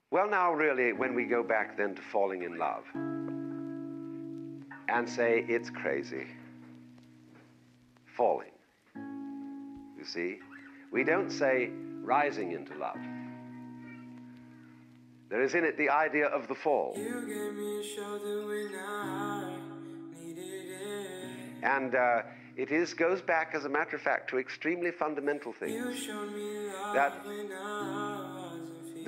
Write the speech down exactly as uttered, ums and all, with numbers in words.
Well, now, really, when we go back then to falling in love and say it's crazy, falling, you see, we don't say rising into love. There is in it the idea of the fall. You gave me a shoulder when I needed it. And uh, it is, goes back, as a matter of fact, to extremely fundamental things. You showed me love that when I